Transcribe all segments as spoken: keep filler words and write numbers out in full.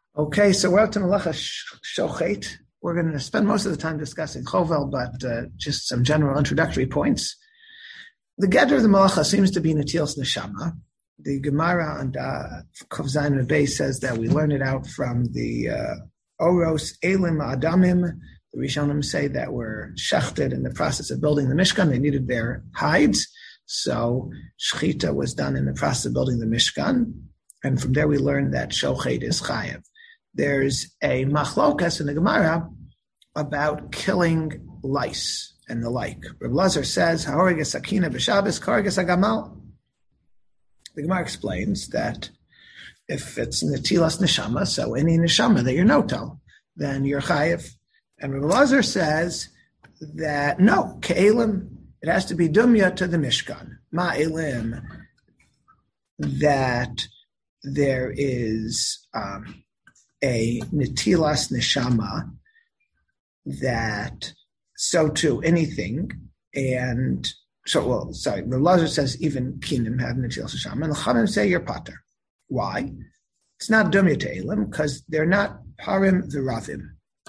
Okay, so we're up to Melacha Shochet. We're going to spend most of the time discussing Chovel, but uh, just some general introductory points. The Gedder of the Melacha seems to be Netilas Neshama. The Gemara on uh, Kuf Zayin Rebbe says that we learn it out from the uh, Oros Elim Adamim. The Rishonim say that were shechted in the process of building the Mishkan. They needed their hides, so Shechita was done in the process of building the Mishkan. And from there we learn that Shochet is Chayev. There's a machlokas in the Gemara about killing lice and the like. Reb Lazar says, "Ha'origes sakina b'Shabbos, k'horiges hagamal." The Gemara explains that if it's netilas neshama, so any neshama that you're notel, then you're chayev. And Reb Lazar says that no, ke'elim, it has to be dumya to the Mishkan. Ma'elim, that there is um, a netilas neshama, that so too anything, and so well. Sorry, Reb Lazar says even kinim have netilas neshama, and the Chachamim say you're pater. Why? It's not dumya to elim because they're not parim v'ravim.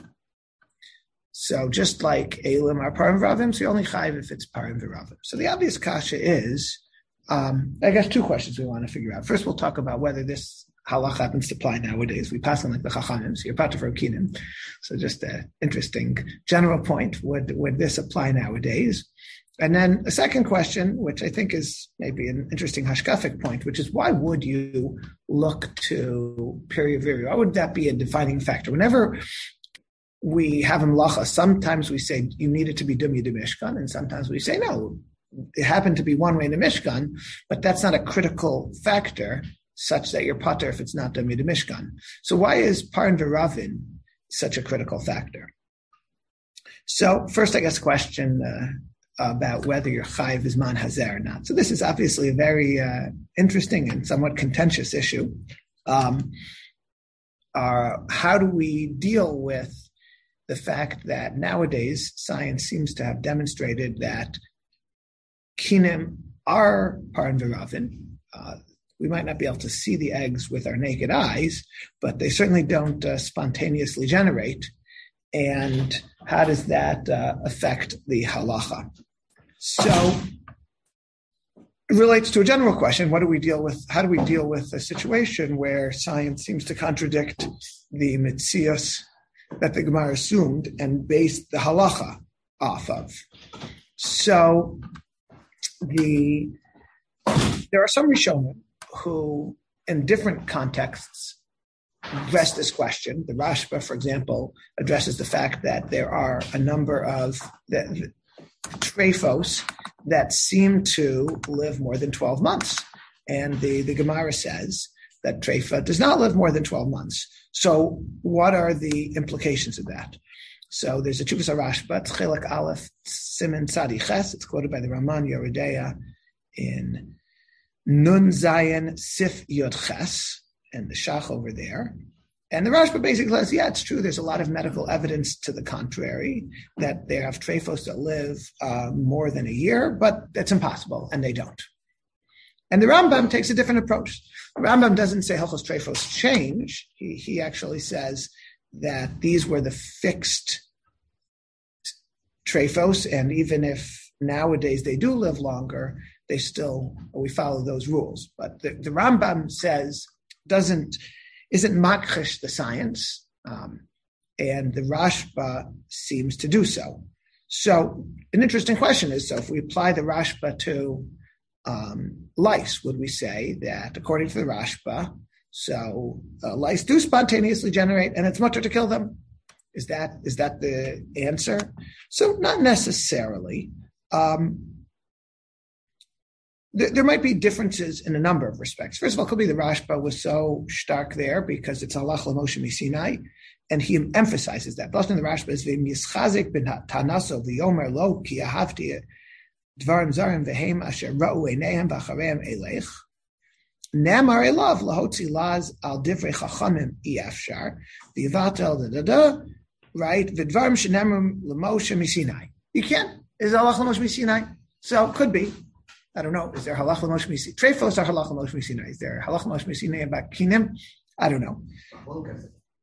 So just like elim are parim v'ravim, so you're only chayiv if it's parim v'ravim. So the obvious kasha is, um, I guess two questions we want to figure out. First, we'll talk about whether this halach happens to apply nowadays. We pass on like the chachamim, so you're pater for kinim. So just an interesting general point. Would would this apply nowadays? And then a second question, which I think is maybe an interesting hashkafic point, which is why would you look to periviri? Why would that be a defining factor? Whenever we have a melacha, sometimes we say you need it to be dumya de mishkan, and sometimes we say no, it happened to be one way in the Mishkan, but that's not a critical factor such that you're pater if it's not dumya de mishkan. So why is parim v'ravin such a critical factor? So first, I guess, question uh, about whether your chayiv is man hazer or not. So this is obviously a very uh, interesting and somewhat contentious issue. Um, uh, how do we deal with the fact that nowadays science seems to have demonstrated that kinim are parim v'ravin? Uh, we might not be able to see the eggs with our naked eyes, but they certainly don't uh, spontaneously generate. And how does that uh, affect the halacha? So it relates to a general question. What do we deal with? How do we deal with a situation where science seems to contradict the mitzias that the Gemara assumed and based the halacha off of? So the there are some Rishonim who, in different contexts, address this question. The Rashba, for example, addresses the fact that there are a number of the, the trephos that seem to live more than twelve months. And the, the Gemara says that treifa does not live more than twelve months. So what are the implications of that? So there's a Chuvas Rashba, Tchelik Aleph, Siman Tzadi Ches. It's quoted by the Raman Yeridea in Nun Zayin Sif Yod Ches, and the Shach over there. And the Rashba basically says, yeah, it's true. There's a lot of medical evidence to the contrary, that they have trephos that live uh, more than a year, but that's impossible, and they don't. And the Rambam takes a different approach. The Rambam doesn't say Hilchos trephos change. He, he actually says that these were the fixed trephos, and even if nowadays they do live longer, they still, we follow those rules. But the, the Rambam says, doesn't, isn't makrish the science, um, and the Rashba seems to do so. So an interesting question is, so if we apply the Rashba to um, lice, would we say that according to the Rashba, so uh, lice do spontaneously generate and it's mutter to kill them? Is that is that the answer? So not necessarily. Um, There might be differences in a number of respects. First of all, it could be the Rashba was so stark there because it's halach l'Moshe miSinai, and he emphasizes that. Plus, in the Rashba is v'mischazik ben tanaso v'yomer lo ki ahavti dvarim zarim v'heim asher ra'u einehem v'achareim eleich nemar elav lahotzi laz al divrei chachamim iafshar v'yivatel da da da right v'dvarim shenemrim l'Moshe miSinai. You can't. Is halach l'Moshe miSinai? So it could be. I don't know. Is there halach l'Moshe miSinai? Treifos are halach l'Moshe miSinai. Is there halach l'Moshe miSinai about kinim? I don't know.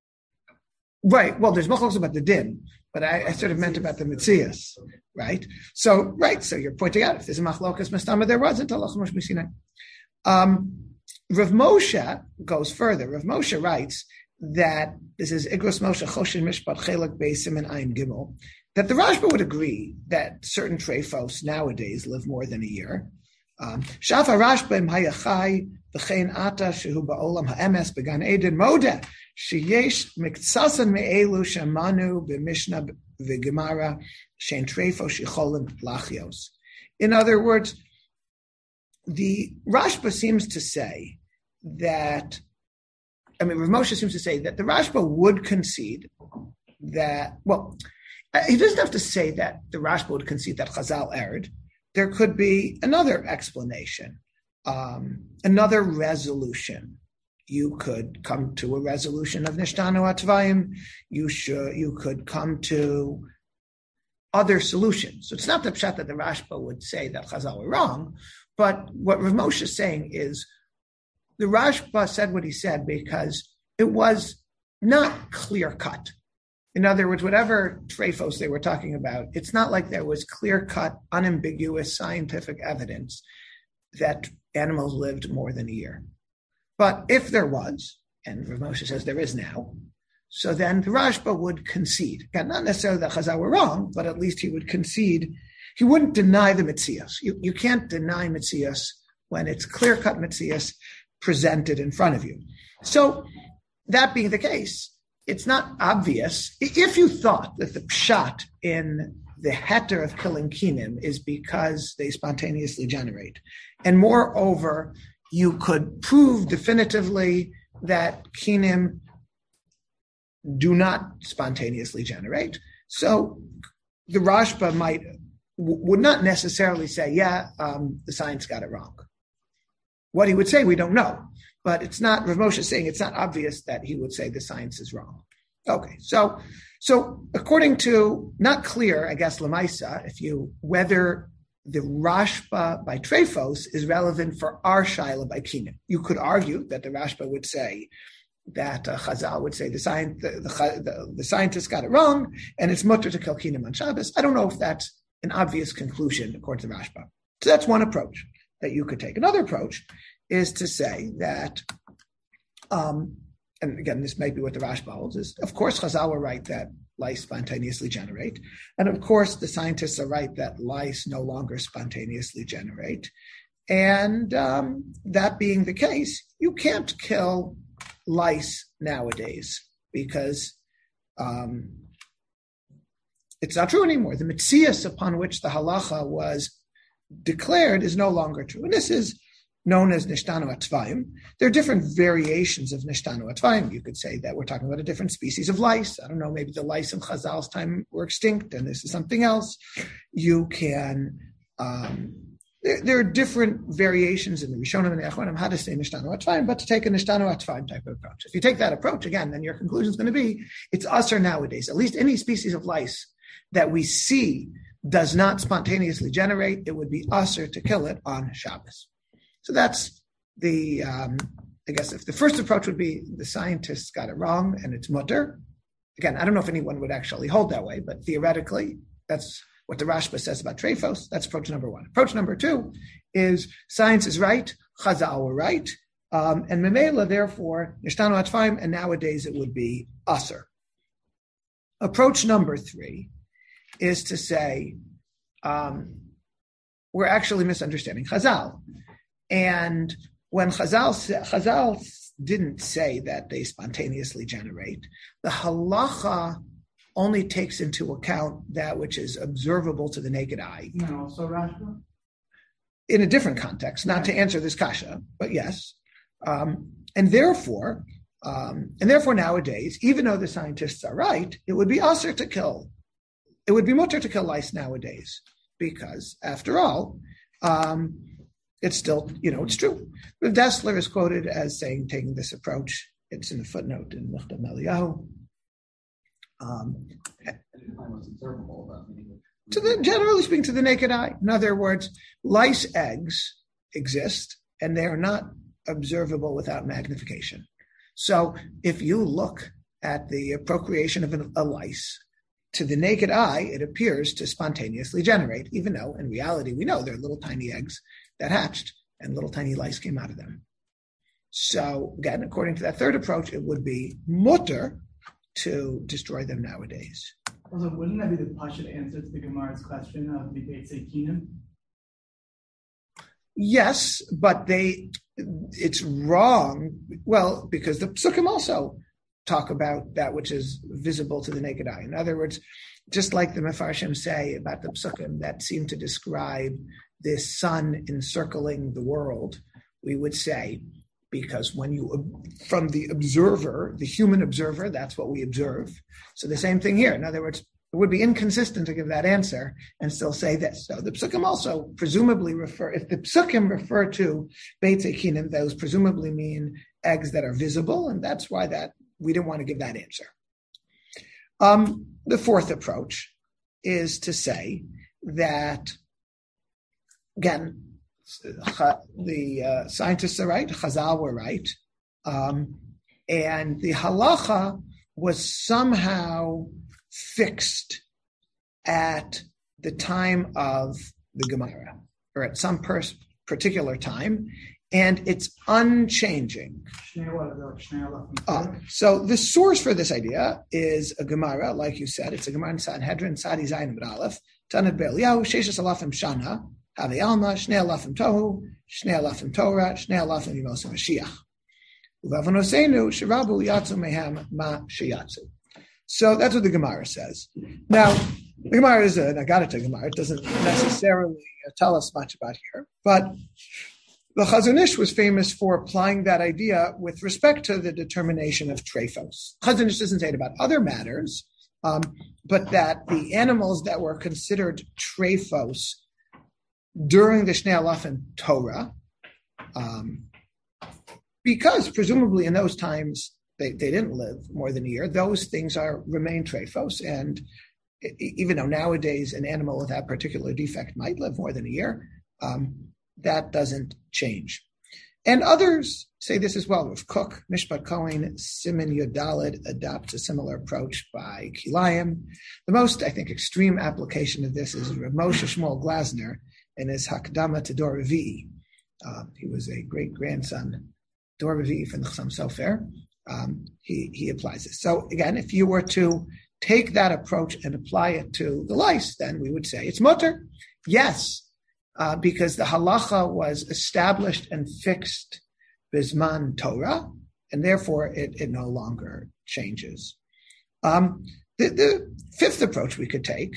Right. Well, there's machlokes about the din, but I, I sort of meant about the mitzias, right? So, right. So you're pointing out if there's a machlokas mastama, there wasn't halacha Moshe Sinai. Um, Rav Moshe goes further. Rav Moshe writes that this is Igros Moshe Choshen Mishpat Chelak Beisim and Ayin Gimel, that the Rashba would agree that certain treifos nowadays live more than a year. Shafa Rashba im Hayachai v'chein Ata shehu ba'olam ha'emes began Eden Moda sheyesh miktsasan me'elu shamanu b'mishnah v'gemara shein treifos shecholim lachios. In other words, the Rashba seems to say that, I mean, Rav Moshe seems to say that the Rashba would concede that, well, he doesn't have to say that the Rashba would concede that Chazal erred. There could be another explanation, um, another resolution. You could come to a resolution of Nishtanu Atvayim. You should, you could come to other solutions. So it's not the pshat that the Rashba would say that Chazal were wrong, but what Rav Moshe is saying is the Rashba said what he said because it was not clear-cut. In other words, whatever treifos they were talking about, it's not like there was clear-cut, unambiguous scientific evidence that animals lived more than a year. But if there was, and Rav Moshe says there is now, so then the Rashba would concede. Again, not necessarily that Chazal were wrong, but at least he would concede. He wouldn't deny the Metzias. You, you can't deny Metzias when it's clear-cut Metzias presented in front of you. So that being the case, it's not obvious. If you thought that the pshat in the heter of killing kinim is because they spontaneously generate, and moreover, you could prove definitively that kinim do not spontaneously generate, so the Rashba might would not necessarily say, yeah, um, the science got it wrong. What he would say, we don't know. But it's not, Rav Moshe is saying it's not obvious that he would say the science is wrong. Okay, so so according to, not clear, I guess, Lamaisa, if you, whether the Rashba by Treifos is relevant for our Shaila by Kinim. You could argue that the Rashba would say that uh, Chazal would say the, science, the, the, the, the scientists got it wrong, and it's mutter to kill Kinim on Shabbos. I don't know if that's an obvious conclusion according to Rashba. So that's one approach that you could take. Another approach is to say that, um, and again, this may be what the Rashba holds, is of course Chazal were right that lice spontaneously generate. And of course the scientists are right that lice no longer spontaneously generate. And um, that being the case, you can't kill lice nowadays because um, it's not true anymore. The mitzias upon which the halacha was declared is no longer true. And this is known as Nishtanu Atvayim. There are different variations of Nishtanu Atvayim. You could say that we're talking about a different species of lice. I don't know, maybe the lice in Chazal's time were extinct and this is something else. You can, um, there, there are different variations in the Rishonim and the Achronim how to say Nishtanu Atvayim, but to take a Nishtanu Atvayim type of approach. If you take that approach, again, then your conclusion is going to be, it's usher nowadays. At least any species of lice that we see does not spontaneously generate, it would be usher to kill it on Shabbos. So that's the, um, I guess if the first approach would be the scientists got it wrong and it's mutter. Again, I don't know if anyone would actually hold that way, but theoretically, that's what the Rashba says about treifos. That's approach number one. Approach number two is science is right, Chazal were right, um, and Memela, therefore, Nishtanu Atvayim, and nowadays it would be usher. Approach number three is to say, um, we're actually misunderstanding Chazal. And when Chazal, Chazal didn't say that they spontaneously generate, the halacha only takes into account that which is observable to the naked eye. No, also Rashba? In a different context, not to answer this kasha, but yes. Um, and therefore, um, and therefore nowadays, even though the scientists are right, it would be usher to kill. It would be mutter to kill lice nowadays, because after all, um, it's still, you know, it's true. Rav Dessler is quoted as saying, taking this approach, it's in the footnote in Mechtam Eliyahu. Um, to the, generally speaking, to the naked eye. In other words, lice eggs exist, and they are not observable without magnification. So if you look at the procreation of an, a lice, to the naked eye, it appears to spontaneously generate, even though in reality we know they're little tiny eggs that hatched and little tiny lice came out of them. So again, according to that third approach, it would be mutter to destroy them nowadays. Also, wouldn't that be the Pashut answer to the Gemara's question of the Beit Sekinim? Yes, but they, it's wrong. Well, because the Psukim also talk about that which is visible to the naked eye. In other words, just like the Mefarshim say about the Psukim that seem to describe this sun encircling the world, we would say, because when you, from the observer, the human observer, that's what we observe. So the same thing here. In other words, it would be inconsistent to give that answer and still say this. So the Psukim also presumably refer, if the Psukim refer to Beit Sekinim, those presumably mean eggs that are visible, and that's why that we didn't want to give that answer. Um, the fourth approach is to say that, again, the uh, scientists are right, Chazal were right, um, and the halacha was somehow fixed at the time of the Gemara, or at some pers- particular time, and it's unchanging. Uh, so the source for this idea is a Gemara, like you said, it's a Gemara in Sanhedrin, Sadi Zayin Amud Aleph, Tanad Be'Eliyahu, Sheshes Alafim Shana, Havi Alma, Shnei Alafim Tohu, Shnei Alafim Torah, Shnei Alafim Yimos Mashiach. Uvavonosenu Shirabu Yatsu Mehem Ma Sheyatsu. So that's what the Gemara says. Now, the Gemara is an Agadita Gemara. It doesn't necessarily tell us much about here, but the Chazon Ish was famous for applying that idea with respect to the determination of trephos. Chazon Ish doesn't say it about other matters, um, but that the animals that were considered trephos during the Shnei Alafim Torah, um, because presumably in those times they, they didn't live more than a year, those things are remain trephos, and even though nowadays an animal with that particular defect might live more than a year, um, that doesn't change. And others say this as well. Rav Kook, Mishpat Kohen, Siman Yodalid adopts a similar approach by Kilayim. The most, I think, extreme application of this is Rav Moshe Shmuel Glasner in his Hakdama to Dor Revi'i. Um, he was a great-grandson, Dor Revi'i from the Chassam Sofer. Um, he, he applies this. So again, if you were to take that approach and apply it to the lice, then we would say it's mutter. Yes, uh, because the halacha was established and fixed bisman Torah, and therefore it, it no longer changes. Um, the, the fifth approach we could take,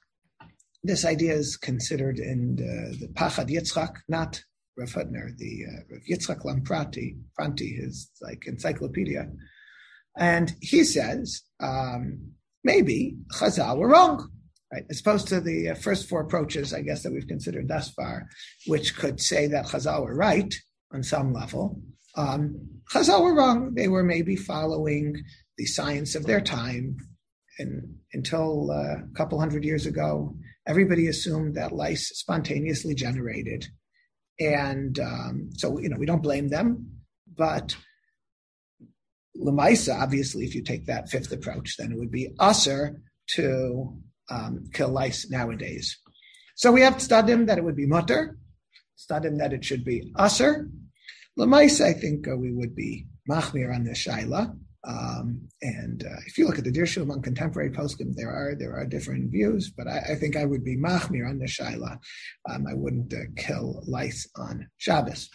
this idea is considered in the, the Pachad Yitzchak, not Rav Hutner, the uh, Rav Yitzchak Lamprati, Pranti, his like encyclopedia, and he says um, maybe Chazal were wrong, right? As opposed to the uh, first four approaches, I guess, that we've considered thus far, which could say that Chazal were right on some level. Um, Chazal were wrong. They were maybe following the science of their time, and until uh, a couple hundred years ago, everybody assumed that lice spontaneously generated. And um, so, you know, we don't blame them, but Lamaisa, obviously, if you take that fifth approach, then it would be usher to um, kill lice nowadays. So we have Stadim that it would be mutter, Stadim that it should be usher. Lamaisa, I think uh, we would be machmir on the shaila. Um, and uh, if you look at the Dirshu among contemporary poskim, there are there are different views, but I, I think I would be machmir on the shaila. Um, I wouldn't uh, kill lice on Shabbos.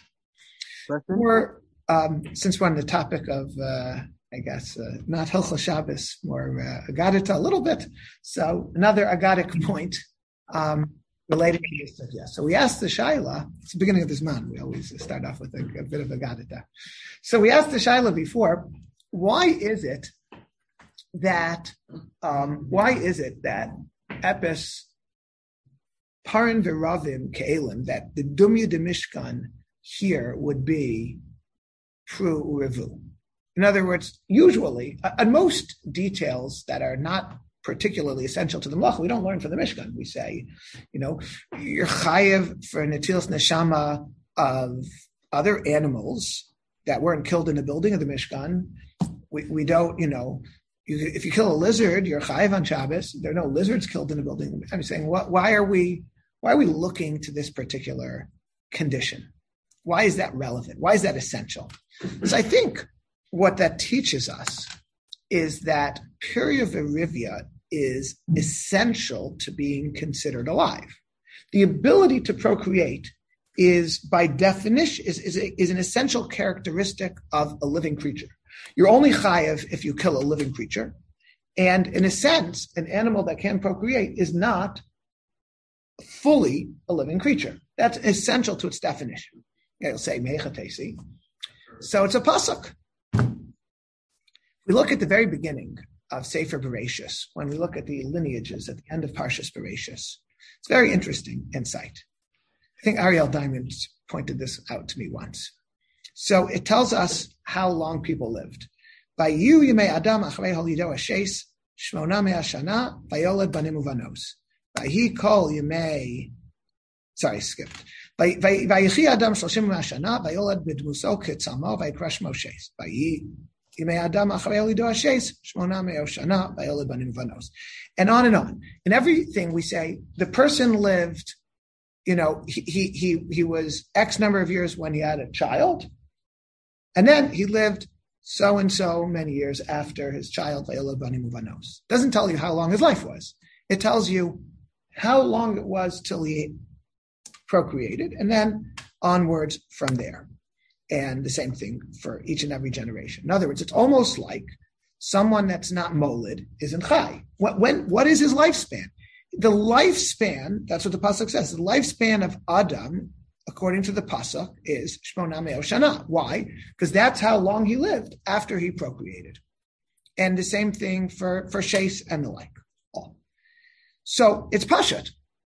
Or um, since we're on the topic of, uh, I guess, uh, not Hilchos Shabbos, more uh, Agadita a little bit. So another Agadic point um, related to this. Yeah. So we asked the shaila. It's the beginning of this month. We always start off with a, a bit of Agadita. So we asked the shaila before. Why is it that, um, why is it that Epis Parin Viravim Ke'elim, that the Dumya de Mishkan here would be Pru Urevu? In other words, usually, uh, on most details that are not particularly essential to the Melacha, we don't learn from the Mishkan. We say, you know, you're chayev for Netilas Neshama of other animals that weren't killed in the building of the Mishkan. We we don't, you know, You, if you kill a lizard, you're chayiv on Shabbos. There are no lizards killed in a building. I'm saying, what, why are we why are we looking to this particular condition? Why is that relevant? Why is that essential? So I think what that teaches us is that Purya Virivya is essential to being considered alive. The ability to procreate is, by definition, is, is, a, is an essential characteristic of a living creature. You're only chayav if you kill a living creature. And in a sense, an animal that can procreate is not fully a living creature. That's essential to its definition. It'll say, Mechatesi. So it's a pasuk. We look at the very beginning of Sefer Bereshis, when we look at the lineages at the end of Parshas Bereshis. It's a very interesting insight. I think Ariel Diamond pointed this out to me once. So it tells us how long people lived. Vayu yimei Adam achrei holido hashes shmona mea shana vayoled banim uvanos. Vayi kol yimei. Sorry, skipped. Vayichi Adam shloshim mea shana vayoled b'dmuso ketzamo vayikra shmo shes. Vayi yimei Adam achrei holido hashes shmona mea shana vayoled banim uvanos. And on and on. In everything we say, the person lived. You know, he he he he was X number of years when he had a child. And then he lived so and so many years after his child, doesn't tell you how long his life was. It tells you how long it was till he procreated, and then onwards from there. And the same thing for each and every generation. In other words, it's almost like someone that's not molid isn't chai. What, when, what is his lifespan? The lifespan, that's what the pasuk says, the lifespan of Adam, according to the pasuk, is shmona mea shana. Why? Because that's how long he lived after he procreated. And the same thing for, for Shes and the like. All. So it's pashat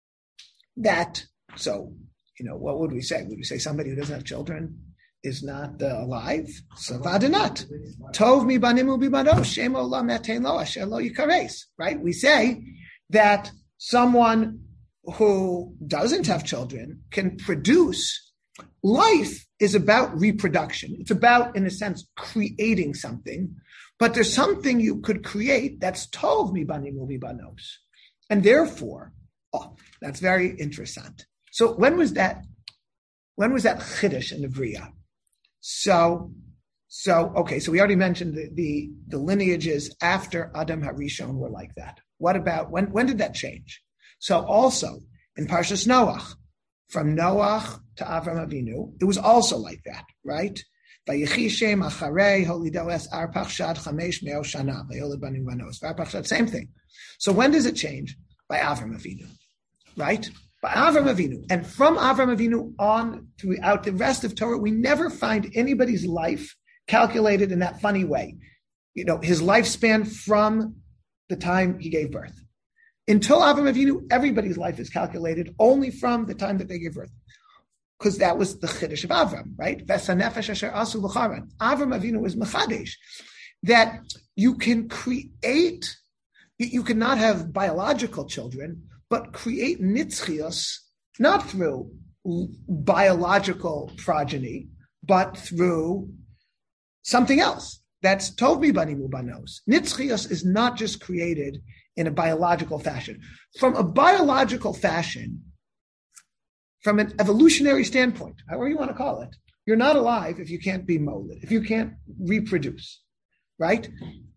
that, so, you know, what would we say? Would we say somebody who doesn't have children is not uh, alive? So vadinat. Tov mi banimu bibano, shemo la metein lo, asher lo yikares. Right? We say that someone who doesn't have children can produce. Life is about reproduction. It's about, in a sense, creating something. But there's something you could create that's tov mi banimu bibanos. And therefore, oh, that's very interesting. So when was that? When was that chiddush in the Bria? So, so okay. So we already mentioned the, the the lineages after Adam HaRishon were like that. What about when? When did that change? So also in Parshas Noach, from Noach to Avram Avinu, it was also like that, right? Vayichi Shem acharei holido es arpachshad chamesh meo shana vayoled banim vanos. Arpachshad, same thing. So when does it change? By Avram Avinu, right? By Avram Avinu. And from Avram Avinu on throughout the rest of Torah, we never find anybody's life calculated in that funny way. You know, his lifespan from the time he gave birth. Until Avram Avinu, everybody's life is calculated only from the time that they gave birth. Because that was the chiddush of Avram, right? Avram Avinu was mechadesh. That you can create, you cannot have biological children, but create nitzchios, not through biological progeny, but through something else. That's tov mi banimu banos. Nitzchios is not just created in a biological fashion. From a biological fashion, from an evolutionary standpoint, however you want to call it, you're not alive if you can't be molid, if you can't reproduce, right?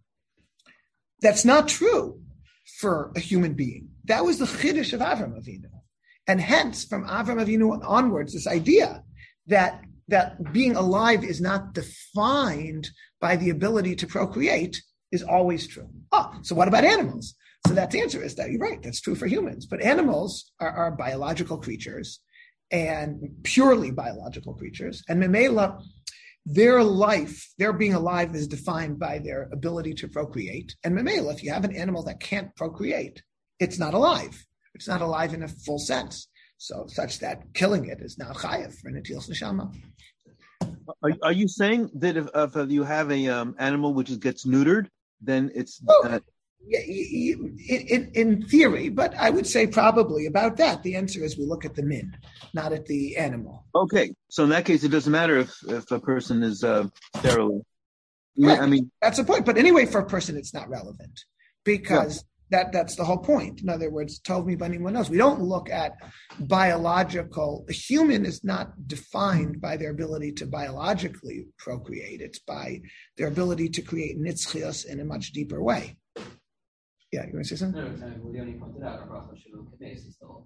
That's not true for a human being. That was the chiddush of Avram Avinu. And hence, from Avram Avinu onwards, this idea that, that being alive is not defined by the ability to procreate is always true. Oh, so what about animals? So that's the answer is that you're right. That's true for humans. But animals are, are biological creatures and purely biological creatures. And Memela, their life, their being alive is defined by their ability to procreate. And Memela, if you have an animal that can't procreate, it's not alive. It's not alive in a full sense. So such that killing it is not chayav for Netilas Neshama. Are, are you saying that if, if you have a um, animal which is, gets neutered, then it's... Oh, uh, yeah, in, in, in theory, but I would say probably about that. The answer is we look at the min, not at the animal. Okay, so in that case, it doesn't matter if, if a person is uh, sterile. Yeah, I mean, that's the point. But anyway, for a person, it's not relevant because yeah. that that's the whole point. In other words, told me by anyone else. We don't look at biological. A human is not defined by their ability to biologically procreate. It's by their ability to create nitzchios in a much deeper way. Yeah, you want to say something? No, exactly. Well, Leonie pointed out, is still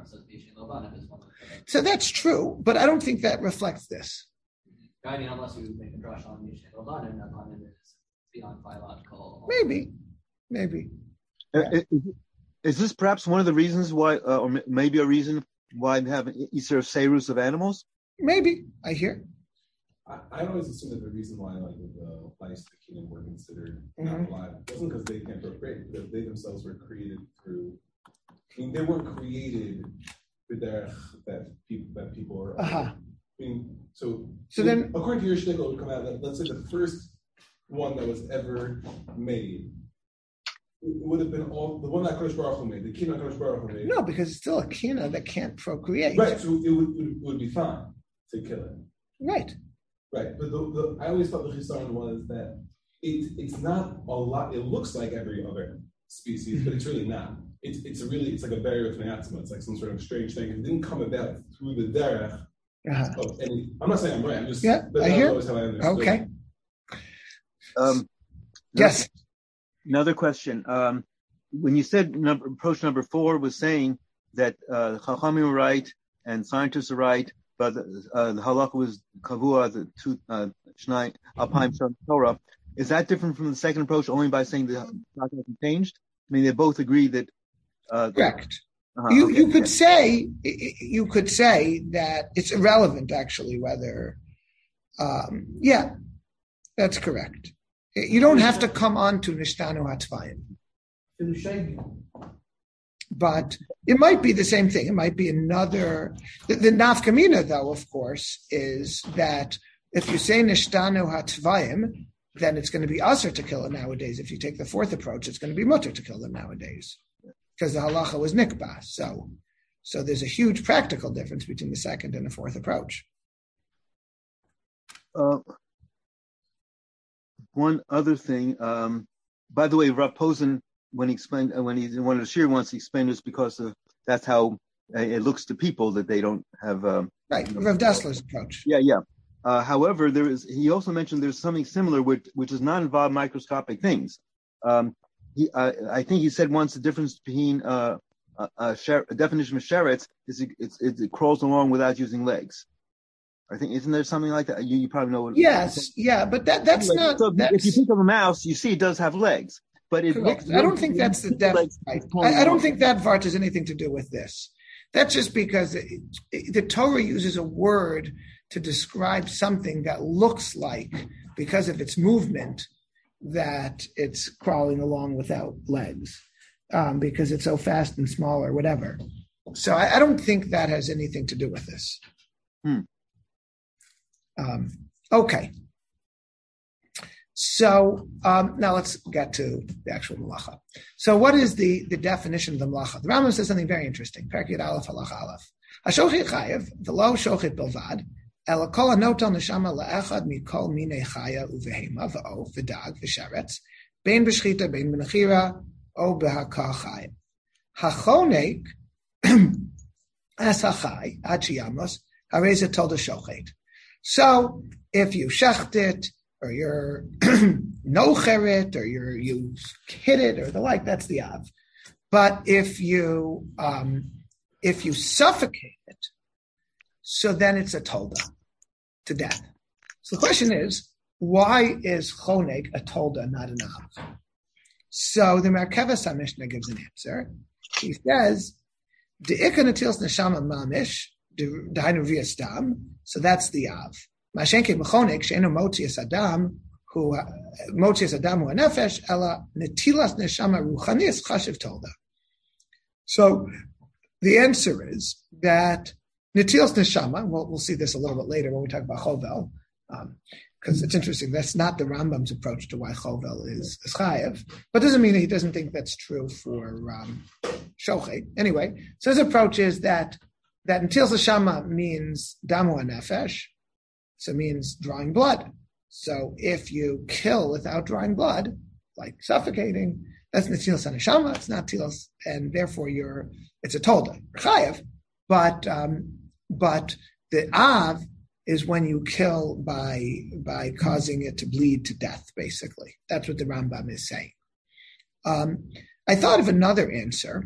so that's true, but I don't think that reflects this. I mean, unless you make a drush on Mishneh Lobanim, that Lobanim is beyond biological. Maybe, maybe. Yeah. Uh, is, is this perhaps one of the reasons why, uh, or maybe a reason why they have an Easter of Serus of animals? Maybe, I hear. I, I always assume that the reason why, like, the Leis the kingdom were considered mm-hmm. not alive wasn't because they can't procreate, because they themselves were created through. I mean, they weren't created with their that people that people are. Uh-huh. I mean, so so it, then, according to your shtickle, it would come out that let's say the first one that was ever made, it would have been all the one that Kodesh Baruch Hu made, the kina Kodesh Baruch Hu made. No, because it's still a kina that can't procreate. Right, so it would, it would be fine to kill it. Right. Right, but the, the I always thought the chisaron was that it it's not a lot. It looks like every other species, mm-hmm. but it's really not. It's it's a really it's like a barrier of pneatzma. It's like some sort of strange thing. It didn't come about through the derech. Uh-huh. Of any, I'm not saying I'm right. I'm just yeah. But I that hear. was how I understood. Okay. Um, yes. Another question. Um, when you said number, approach number four was saying that uh, Chachamim were right and scientists are right, but uh, the halakha was kavua, the two uh, shnai alpaim sham Torah. Is that different from the second approach only by saying the halakha hasn't changed? I mean, they both agree that. Uh, Correct. Uh-huh, you okay. you could say you could say that it's irrelevant actually whether. Um, yeah, that's correct. You don't have to come on to nishtanu hatvayim. But it might be the same thing. It might be another. The, the nafkamina, though, of course, is that if you say nishtanu hatvayim, then it's going to be usher to kill it nowadays. If you take the fourth approach, it's going to be mutter to kill them nowadays because the halacha was nikbah. So, so there's a huge practical difference between the second and the fourth approach. Uh, one other thing. Um, by the way, Rav Posen, when he explained, uh, when he wanted to share once, he explained this because of that's how uh, it looks to people that they don't have. Um, right, you know, Rav Dessler's approach. Yeah, yeah. Uh, however, there is. He also mentioned there's something similar, which which does not involve microscopic things. Um, he, uh, I think he said once the difference between uh, a, a, sher- a definition of sheretz is it, it's, it, it crawls along without using legs. I think isn't there something like that? You, you probably know what. Yes, yeah, but that that's anyway, not. So that's, if you think of a mouse, you see it does have legs, but it looks. I don't think that's the def. I, I don't think that vart has anything to do with this. That's just because it, it, the Torah uses a word to describe something that looks like, because of its movement, that it's crawling along without legs, um, because it's so fast and small or whatever. So I, I don't think that has anything to do with this. Hmm. Um, okay. So um, now let's get to the actual malacha. So what is the, the definition of the malacha? The Rambam says something very interesting. Perkei Aleph halacha Aleph. Hashochet chayev v'lo shochet bilvad ela kol hanotel neshama le'echad mikol minei chaya uvehema v'o v'dag v'sheretz bein b'shchita bein b'nechira o b'hakah chaya. Hachonek as hachai ad sheyamos harei tolda shochet. So if you shecht it, or you're nocher it, or you're, you hit it, or the like, that's the av. But if you um, if you suffocate it, so then it's a tolda, to death. So the question is, why is choneg a tolda, not an av? So the Merkavas HaMishnah gives an answer. He says, de'ikah netils neshama mamish, de'hainu v'yas dam, so that's the av. Mashenke mechonik she'enu motzias adam hu motzias adam hu nefesh ela netilas neshama ruchanias chashiv tolda. So the answer is that netilas neshama. We'll, we'll see this a little bit later when we talk about chovel, because um, it's interesting. That's not the Rambam's approach to why chovel is, is chayev, but doesn't mean that he doesn't think that's true for um, shochet. Anyway, so his approach is that that netilas neshama means damu nefesh. So it means drawing blood. So if you kill without drawing blood, like suffocating, that's netilas haneshama. It's not tilas, and therefore you're it's a tolda, chayev. But um, but the av is when you kill by by causing it to bleed to death. Basically, that's what the Rambam is saying. Um, I thought of another answer,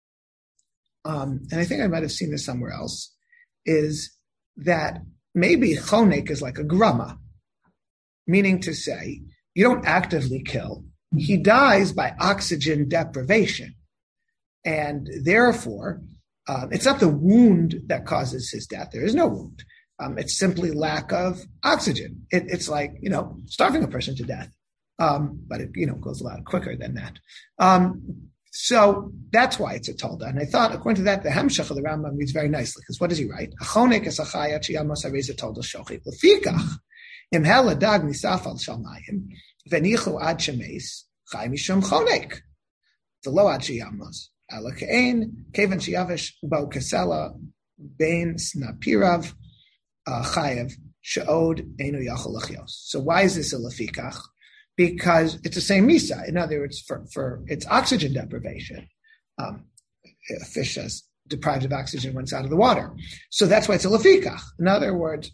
um, and I think I might have seen this somewhere else. Is that maybe chonek is like a grama, meaning to say you don't actively kill. He dies by oxygen deprivation. And therefore, um, it's not the wound that causes his death. There is no wound. Um, it's simply lack of oxygen. It, it's like, you know, starving a person to death. Um, but it, you know, goes a lot quicker than that. Um, so that's why it's a tolda. And I thought, according to that, the Hemshech of the Rambam reads very nicely, because what does he write? Achonek es achaya chiyamos hareza tolda shochit lefikach im hela dag nisaf al shalmayim v'nichu ad shemes chai mishum chonek v'lo ad shiyamos ala ke'en kevan shiyavish bo kasela bein snapirav chayev she'od enu yachol lachyos. So why is this a lefikach? Because it's the same misa. In other words, for, for its oxygen deprivation, um, a fish is deprived of oxygen when it's out of the water. So that's why it's a lefikach. In other words,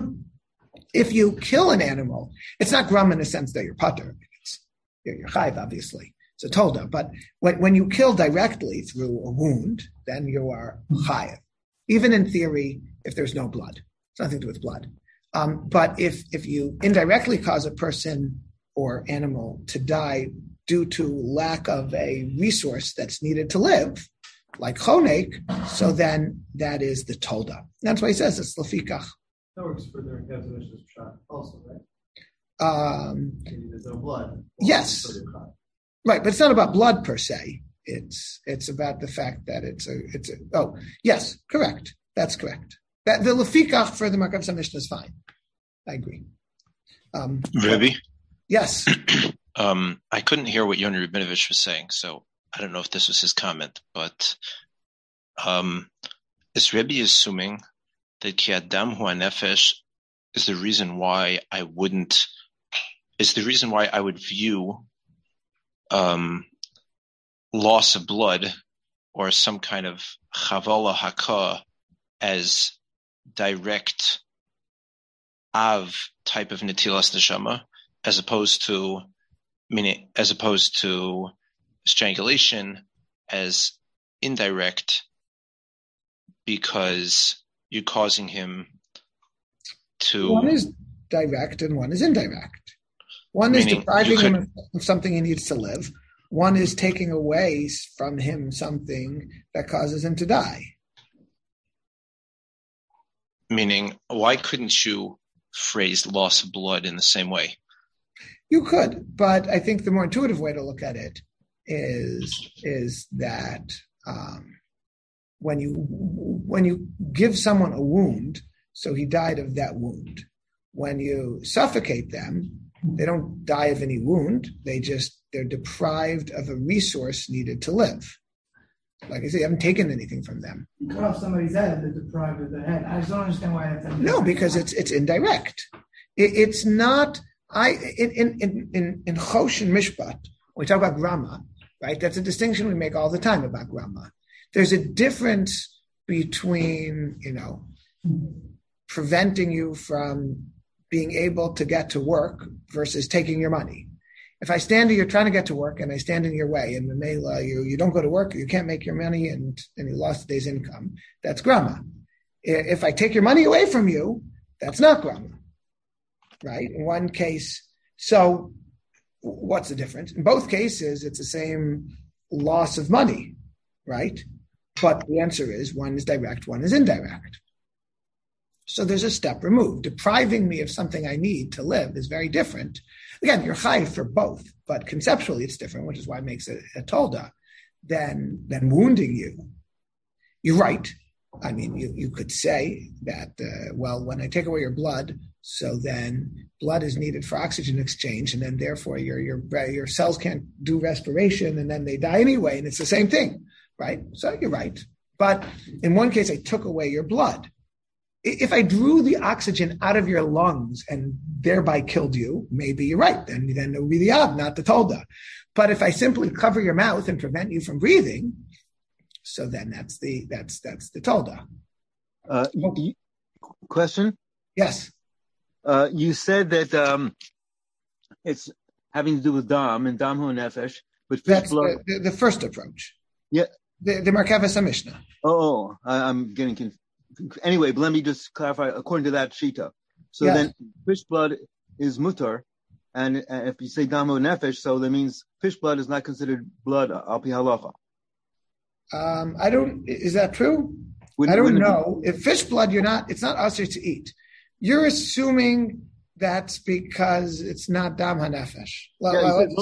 if you kill an animal, it's not grum in the sense that you're pater. It's, you're, you're chayiv, obviously. It's a tolda. But when, when you kill directly through a wound, then you are chayiv. Even in theory, if there's no blood. It's nothing to do with blood. Um, but if if you indirectly cause a person or animal to die due to lack of a resource that's needed to live, like chonek, so then that is the tolda. That's why he says it's lefikach. That works for their definition of shot also, right? Um, There's no blood. Yes. Right, but it's not about blood per se. It's it's about the fact that it's a it's a oh yes, correct. That's correct. That the lefikach for the Markav Mishnah is fine. I agree. Um, Rebbe? Yes. um, I couldn't hear what Yoni Rabinovich was saying, so I don't know if this was his comment, but um, is Rebbe assuming that ki adam hu hanefesh is the reason why I wouldn't, is the reason why I would view um, loss of blood or some kind of chavala haka as direct av type of netilas neshama, as opposed to meaning, as opposed to strangulation as indirect, because you're causing him to. One is direct and one is indirect. One is depriving could, him of something he needs to live. One is taking away from him something that causes him to die. Meaning, why couldn't you phrase loss of blood in the same way? You could, but I think the more intuitive way to look at it is is that um, when you when you give someone a wound, so he died of that wound. When you suffocate them, they don't die of any wound. They just they're deprived of a resource needed to live. Like I said, you haven't taken anything from them. You cut off somebody's head, they're deprived of their head. I just don't understand why that's no, because it's it's indirect. It, it's not. I in in in in, in Chosh and Mishpat, when we talk about grama, right? That's a distinction we make all the time about grama. There's a difference between, you know, preventing you from being able to get to work versus taking your money. If I stand here, you're trying to get to work, and I stand in your way, and the Mela, you you don't go to work, you can't make your money, and, and you lost a day's income, that's grama. If I take your money away from you, that's not grama. Right? In one case, so what's the difference? In both cases, it's the same loss of money, right? But the answer is one is direct, one is indirect. So there's a step removed. Depriving me of something I need to live is very different. Again, you're chayiv for both, but conceptually it's different, which is why it makes it a tolda, than, than wounding you. You're right. I mean, you, you could say that, uh, well, when I take away your blood, so then blood is needed for oxygen exchange, and then therefore your your your cells can't do respiration, and then they die anyway, and it's the same thing, right? So you're right. But in one case, I took away your blood. if I drew the oxygen out of your lungs and thereby killed you, maybe you're right. Then, then it would be the ab, not the tolda. But if I simply cover your mouth and prevent you from breathing, so then that's the that's that's the tolda. Uh, you, question? Yes. Uh, you said that um, it's having to do with dam and dam hu nefesh, but fish that's blood. The, the, the first approach. Yeah. The the Merkavas Mishnah. Oh, I, I'm getting confused. Anyway, but let me just clarify. According to that shita, so yes. then fish blood is mutar, and uh, if you say dam hu nefesh, so that means fish blood is not considered blood al pi halacha. Um, I don't. Is that true? Wouldn't, I don't wouldn't know. If fish blood, you're not. It's not usher to eat. You're assuming that's because it's not dam hanefesh. Yeah,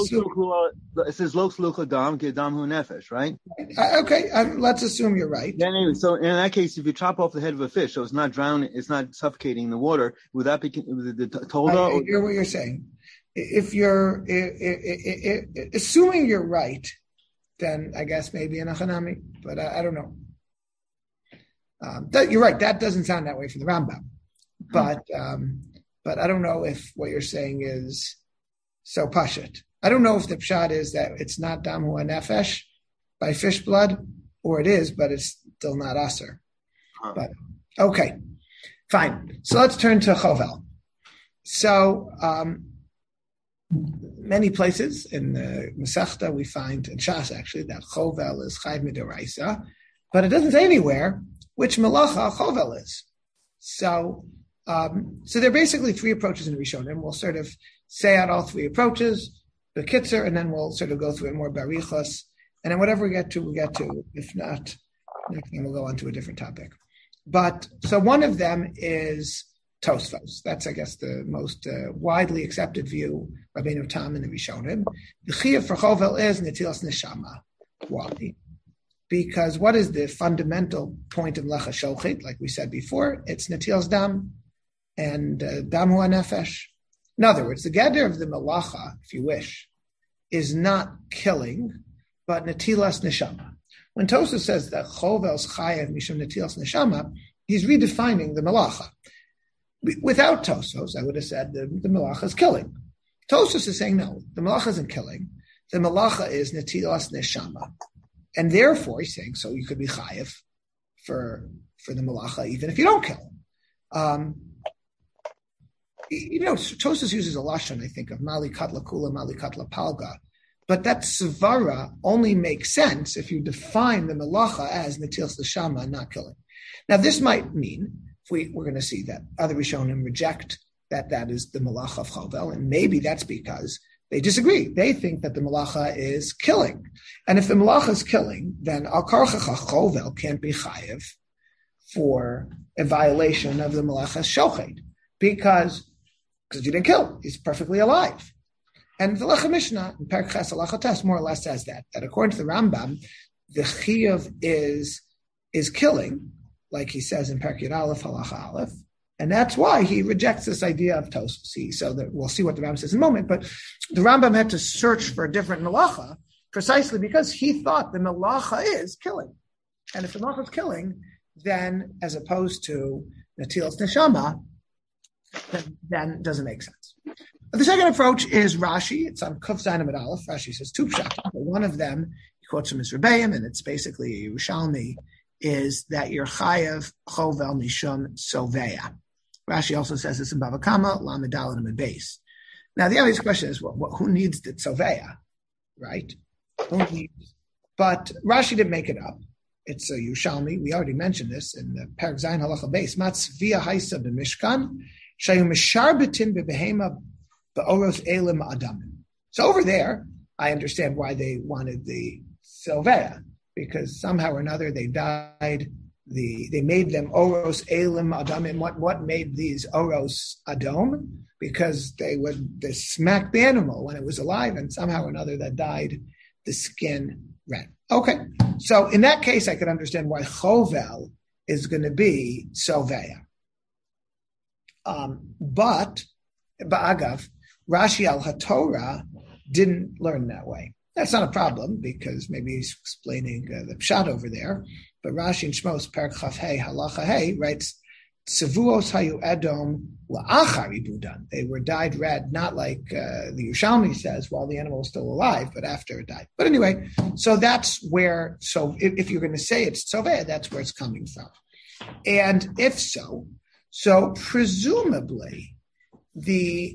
it says lo slucha dam ke dam hu nefesh, right? Uh, okay, um, let's assume you're right. Yeah, anyway, so in that case, if you chop off the head of a fish, so it's not drowning, it's not suffocating the water, would that be the, the tolda? I, I hear what you're saying. If you're if, if, if, assuming you're right, then I guess maybe in a chanami, but I, I don't know. Um, that, you're right. That doesn't sound that way from the Rambam, but um, but I don't know if what you're saying is so pashut. I don't know if the pshat is that it's not dam hu nefesh by fish blood, or it is, but it's still not aser. Huh. But okay, fine. So let's turn to chovel. So um, many places in the Masechta we find in Shas actually that chovel is chayv midaraisa, but it doesn't say anywhere which malacha chovel is. So, um, so there are basically three approaches in Rishonim. We'll sort of say out all three approaches, the kitzer, and then we'll sort of go through it more barichos. And then whatever we get to, we get to. If not, next time we'll go on to a different topic. But, so one of them is Tosfos. That's, I guess, the most uh, widely accepted view, Rabbeinu Tam in the Rishonim. The chiyuv for chovel is netilas neshama. Why? Because what is the fundamental point of lecha shochet? Like we said before, it's netilas dam and uh, dam hu nefesh. In other words, the gather of the malacha, if you wish, is not killing, but netilas neshama. When Tosfos says that chovel's chayev mishum netilas neshama, he's redefining the malacha. Without Tosfos, I would have said the, the malacha is killing. Tosfos is saying no, the malacha isn't killing. The malacha is netilas neshama. And therefore, he's saying, so you could be chayev for for the malacha, even if you don't kill him. Um, you know, Tosfos uses a lashon, I think, of mali katla kula, mali katla palga. But that svara only makes sense if you define the malacha as netilas neshama and not killing. Now, this might mean, if we, we're going to see that other Rishonim reject that that is the malacha of chovel, and maybe that's because they disagree. They think that the malacha is killing. And if the malacha is killing, then al karchacha chovel can't be chayev for a violation of the malacha's shochet because because you didn't kill. He's perfectly alive. And the Lecha Mishnah, in Perek Ches Halacha Tes, more or less says that, that according to the Rambam, the chiyuv is, is killing, like he says in Perek Yud Aleph Halacha Aleph. And that's why he rejects this idea of Tosfos. So that we'll see what the Rambam says in a moment. But the Rambam had to search for a different malacha precisely because he thought the malacha is killing. And if the malacha is killing, then as opposed to netilas neshama, then, then it doesn't make sense. The second approach is Rashi. It's on Kuf Zayin Amud Aleph. Rashi says two pshat. One of them, he quotes from his Rebbeim, and it's basically a Yerushalmi, is that you're chayav chovel mishum soveya. Rashi also says this in Bava Kama, Lamed Daled and Beis. Now, the obvious question is, well, who needs the Tzoveya, right? Who needs? But Rashi didn't make it up. It's a Yerushalmi. We already mentioned this in the Perek Zayin Halacha Beis. Matzvia Haisa b'Mishkan, Shayu Misharbetin b'Behema b'Oros Elim Adamim. So over there, I understand why they wanted the Tzoveya, because somehow or another they died. The, they made them Oros Elim Adamim. What what made these Oros Adom? Because they would they smack the animal when it was alive, and somehow or another that died, the skin red. Okay, so in that case, I could understand why Chovel is going to be Soveya. Um, but Ba'agav, Rashi al HaTorah didn't learn that way. That's not a problem because maybe he's explaining uh, the pshat over there. But Rashi in Shmos Perek Chaf Hey Halacha Hey writes Tzevuos hayu edom la'achar ibudan. They were dyed red, not like uh, the Yerushalmi says, while the animal was still alive, but after it died. But anyway, so that's where, so if, if you're going to say it's tzoveh, that's where it's coming from. And if so, so presumably the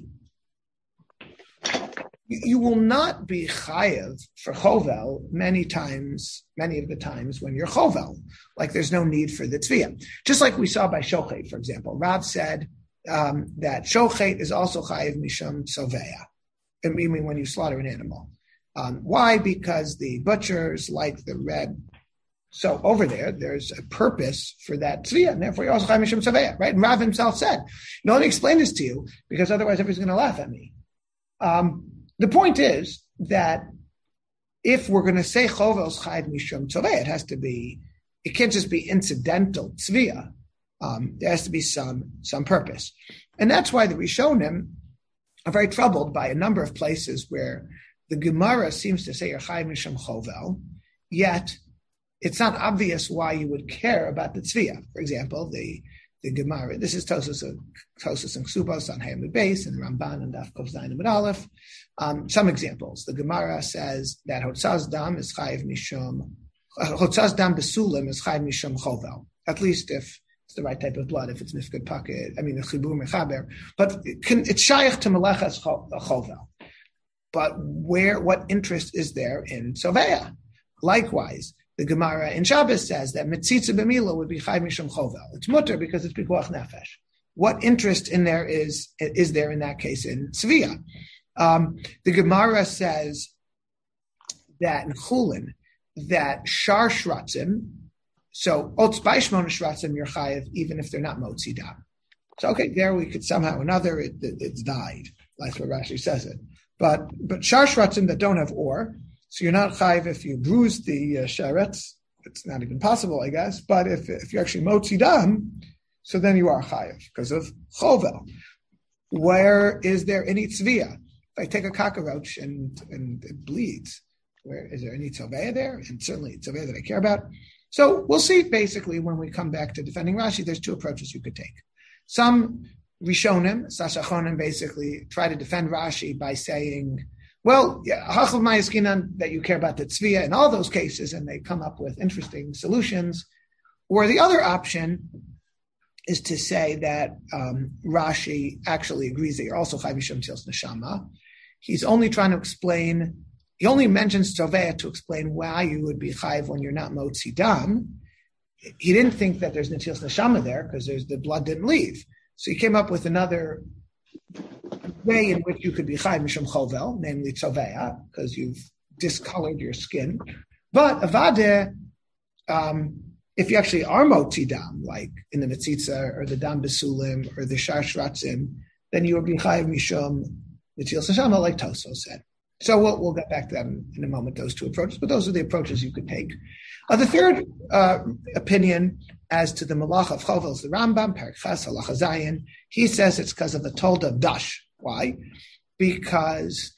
you will not be chayav for chovel many times, many of the times when you're chovel. Like there's no need for the tzviyah. Just like we saw by shochet, for example. Rav said um, that shochet is also chayav mishum tzoveya. I mean, when you slaughter an animal. Um, why? Because the butchers like the red. So over there, there's a purpose for that tzviyah, and therefore you're also chayav mishum tzoveya, right? And Rav himself said, "No, let me explain this to you, because otherwise everybody's going to laugh at me." Um, The point is that if we're going to say chovel's chayav mishum tzoveh, it has to be, it can't just be incidental tzviyah. Um, there has to be some some purpose, and that's why the Rishonim are very troubled by a number of places where the Gemara seems to say you're chayav mishum chovel, yet it's not obvious why you would care about the tzviyah. For example, the The Gemara. This is Tosos Tosos and Ksubos on Hayamid Beis and Ramban and Daf Kov Zayin Amud Aleph. Um, some examples. The Gemara says that Hotzaz Dam is Chayiv Mishum. Hotzaz Dam Besulim is Chayiv Mishum Chovel. At least if it's the right type of blood, if it's Mifkad Paket, I mean the Chibur Mechaber. But it can, it's Shayach to Melechas Chovel. But where, what interest is there in Tzoveya? Likewise, the Gemara in Shabbos says that Metzitza B'Mila would be Chayv Mishum Chovel. It's mutter because it's Pikuach Nefesh. What interest in there is is there in that case in Tzviyah? Um, the Gemara says that in Chulin, that Shar Shratzim, so Otz Bei Shmona Shratzim you're Chayiv even if they're not Motzi Dam. So okay, there we could somehow or another, it, it, it's died. That's what Rashi says it. But but Shar Shratzim that don't have or, so you're not chayiv if you bruise the uh, sharetz. It's not even possible, I guess. But if if you're actually motzi dam, so then you are chayiv because of chovel. Where is there any tzviyah? If I take a cockroach and and it bleeds, where is there any tzoveh there? And certainly tzoveh that I care about. So we'll see. Basically, when we come back to defending Rashi, there's two approaches you could take. Some Rishonim, Sashachonim, basically try to defend Rashi by saying, well, yeah, Hachav Mayaskinan, that you care about the tzviyah in all those cases, and they come up with interesting solutions. Or the other option is to say that um, Rashi actually agrees that you're also Chayv Mishum Tzilas Neshama. He's only trying to explain, he only mentions Tzoveh to explain why you would be Chayv when you're not Motzi Dam. He didn't think that there's Netilas Neshama there because there's the blood didn't leave. So he came up with another way in which you could be Chayiv Mishum Chovel, namely Tzoveya, because you've discolored your skin. But Avadeh, um, if you actually are Motzi Dam, like in the Metzitza or the Dam Besulim or the Shar Shratzim, then you would be Chayiv Mishum Netilas Neshama, like Toso said. So we'll, we'll get back to them in a moment, those two approaches, but those are the approaches you could take. Uh, the third uh, opinion as to the Malach of Chovel is the Rambam, Perek Ches, Halacha Zayin. He says it's because of the Tolda of Dash. Why? Because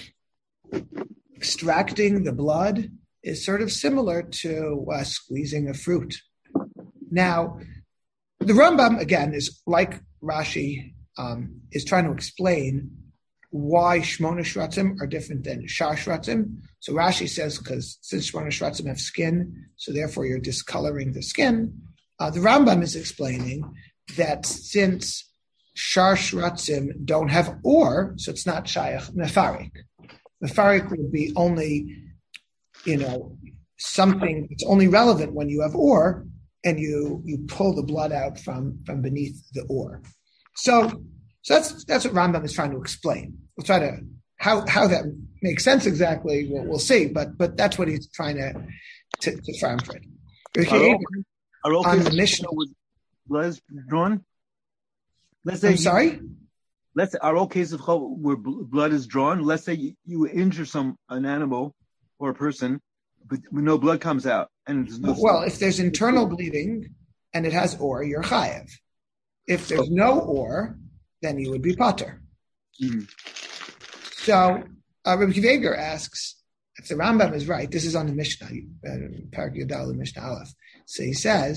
extracting the blood is sort of similar to uh, squeezing a fruit. Now, the Rambam, again, is like Rashi, um, is trying to explain why Shmona Shratzim are different than Shar Shratzim. So Rashi says, because since Shmona Shratzim have skin, so therefore you're discoloring the skin. Uh, the Rambam is explaining that since Shar Shratzim don't have or, so it's not Shayach Mefarik. Mefarik would be only, you know, something that's only relevant when you have or, and you you pull the blood out from, from beneath the or. So, so that's that's what Rambam is trying to explain. We'll try to how how that makes sense exactly. We'll, we'll see, but but that's what he's trying to to, to farm for it. Okay. Are all on cases the Mishnah with blood is drawn? Let's say I'm you, sorry. Let's say are all cases of chol where bl- blood is drawn. Let's say you, you injure some an animal or a person, but no blood comes out, and there's no Well, if there's internal bleeding and it has or, you're chayev. If there's no or, then you would be pater. Mm-hmm. So uh, Rabbi Kiva asks, if the Rambam is right, this is on the Mishnah, uh, Parak Yudal, the Mishnah Aleph. So he says,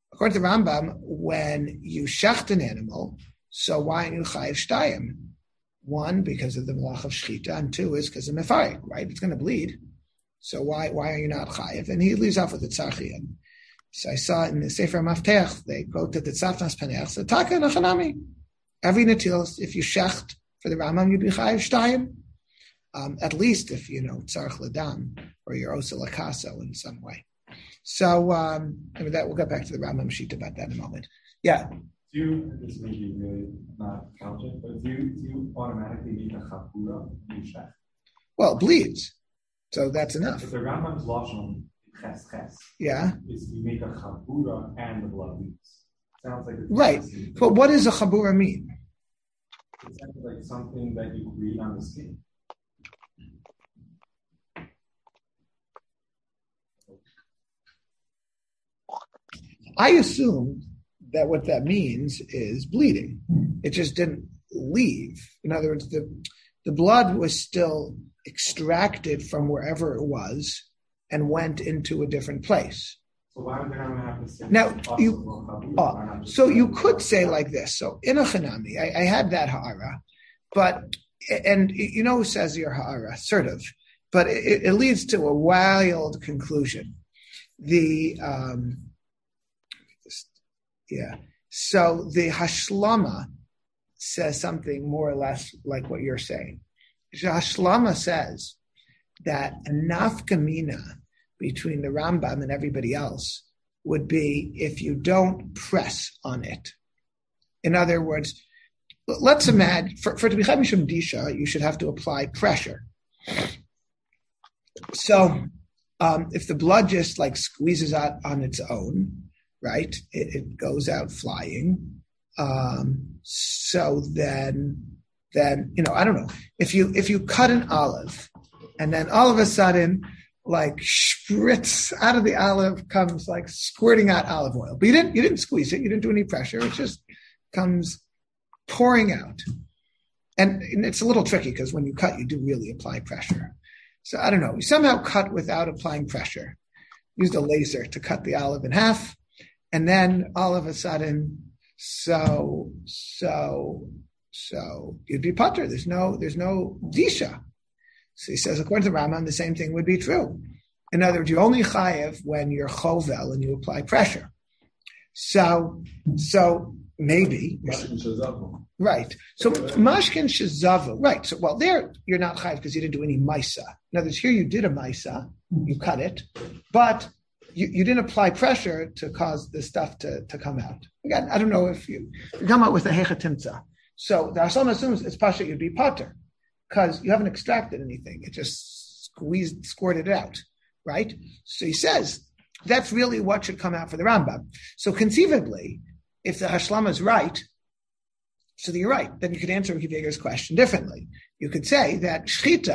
according to Rambam, when you shecht an animal, so why aren't you chayiv shtayim? One, because of the malach of shchita, and two is because of mefarik, right? It's going to bleed. So why why are you not chayiv? And he leaves off with the tzarchian. So I saw in the Sefer Mafteach, they quoted the Tzafnas Paneach, so taka nachanami. Every natil, if you shecht for the Rambam, you'd be chayiv shtayim. Um, at least if, you know, tzarch ladam, or you're osa lakaso in some way. So, um, I mean, that we'll get back to the Rambam sheet about that in a moment. Yeah. Do you, this may be really not counted, but do you, do you automatically need a chapura when you shech? Well, it bleeds. So that's enough. But the Rambam's lashon ches ches. Yeah. Is you make a chapura and the blood leaves. Sounds like it's right. But what does a chabura mean? It sounds like something that you read on the skin. I assumed that what that means is bleeding. It just didn't leave. In other words, the, the blood was still extracted from wherever it was and went into a different place. So why would they not have the same? Now, you, oh, so you could say like this. So in a chanami, I, I had that ha'ara, but, and you know who says your ha'ara, sort of, but it, it leads to a wild conclusion. The, um, Yeah. So the Hashlama says something more or less like what you're saying. The Hashlama says that a nafkamina between the Rambam and everybody else would be if you don't press on it. In other words, let's imagine, for, for to be Chaim Mishum Disha, you should have to apply pressure. So um, if the blood just like squeezes out on its own, right? It, it goes out flying. Um, so then, then, you know, I don't know. If you, if you cut an olive and then all of a sudden, like spritz out of the olive comes like squirting out olive oil, but you didn't, you didn't squeeze it. You didn't do any pressure. It just comes pouring out. And, and it's a little tricky because when you cut, you do really apply pressure. So I don't know. You somehow cut without applying pressure. Used a laser to cut the olive in half. And then all of a sudden, so, so, so you'd be putter. There's no, there's no disha. So he says, according to Rambam, the same thing would be true. In other words, you only chayev when you're chovel and you apply pressure. So, so maybe. Right. So mashkin shazavu. Right. So, well, there you're not chayev because you didn't do any maisa. In other words, here you did a maisa, you cut it, but You, you didn't apply pressure to cause the stuff to, to come out. Again, I don't know if you, you come out with a hechatimtza. So the Hashem assumes it's pasha, you'd be potter because you haven't extracted anything. It just squeezed, squirted it out, right? So he says that's really what should come out for the Rambam. So conceivably, if the Hashlama is right, so that you're right, then you could answer Rabbi Yeger's question differently. You could say that shchita,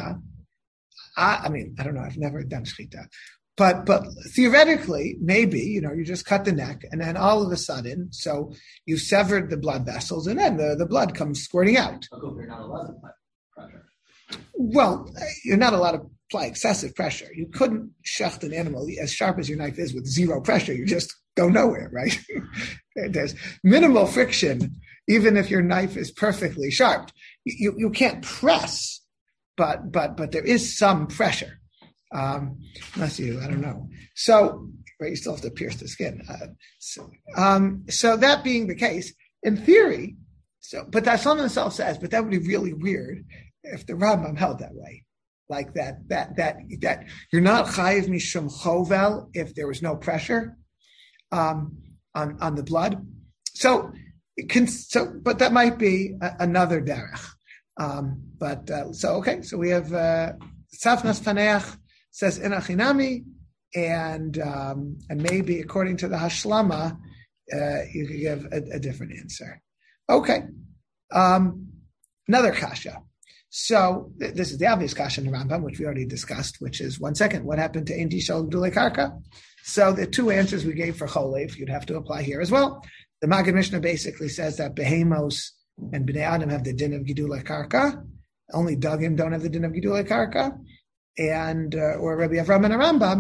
I, I mean, I don't know, I've never done shchita. But but theoretically, maybe, you know, you just cut the neck and then all of a sudden, so you severed the blood vessels and then the, the blood comes squirting out. You're not allowed to apply pressure. Well, you're not allowed to apply excessive pressure. You couldn't shecht an animal as sharp as your knife is with zero pressure. You just go nowhere, right? There's minimal friction, even if your knife is perfectly sharp. You you can't press, but but but there is some pressure. Um, unless you, I don't know. So, right, you still have to pierce the skin. Uh, so, um, so that being the case, in theory, so, but that Hashem himself says, but that would be really weird if the Rambam held that way. Like that, that, that, that you're not chayiv mishum chovel if there was no pressure, um, on, on the blood. So, it can, so, but that might be a, another derech. Um, but, uh, so, okay, so we have, uh, Tzafnas Paneach says in Achinami, and um, and maybe according to the Hashlama, uh, you could give a, a different answer. Okay, um, another kasha. So th- this is the obvious kasha in the Rambam, which we already discussed, which is one second. What happened to Ein Tishal Gdulei Karka? So the two answers we gave for Cholev, you'd have to apply here as well. The Maggid Mishnah basically says that Behemos and Bnei Adam have the din of Gidulei Karka. Only Dagim don't have the din of Gidulei Karka. And, uh, or Rabbi Avram and Rambam,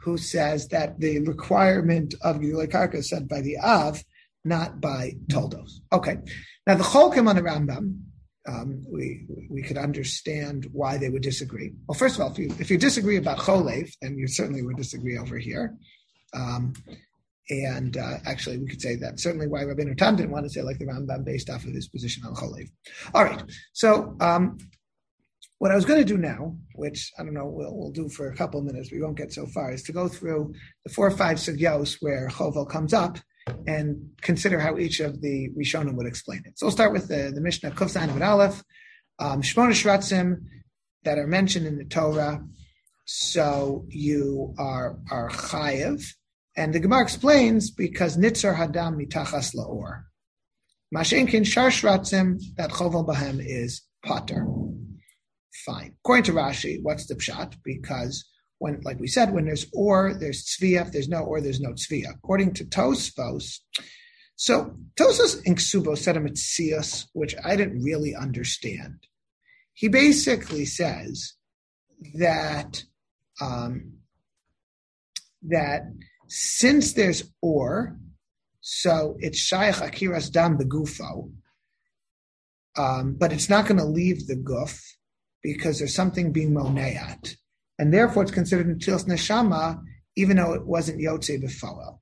who says that the requirement of Gilui Karka is said by the Av, not by Toldos. Okay. Now the Cholkim on the Rambam, um, we we could understand why they would disagree. Well, first of all, if you if you disagree about Cholev, then you certainly would disagree over here. Um, and uh, actually, we could say that certainly why Rabbeinu Tam didn't want to say like the Rambam based off of his position on Cholev. All right. So um, what I was going to do now, which I don't know, we'll, we'll do for a couple of minutes, we won't get so far, is to go through the four or five sugyos where Chovel comes up and consider how each of the Rishonim would explain it. So we'll start with the, the Mishnah Kuf Zayin Amud Aleph, um, Shmona Shratzim that are mentioned in the Torah. So you are are chayev, and the Gemara explains because nitzar hadam mitachas laor. Mashenkin shar shratzim that chovel bahem is pater. Fine. According to Rashi, what's the pshat? Because when, like we said, when there's or, there's tzviya. If there's no or, there's no tzviya. According to Tosfos, so Tosfos in Ksubos said a mitzias, which I didn't really understand. He basically says that um, that since there's or, so it's shaykh akiras dam begufo, um, but it's not going to leave the guf because there's something being moneat. And therefore, it's considered netilas neshama, even though it wasn't yotzei b'foel.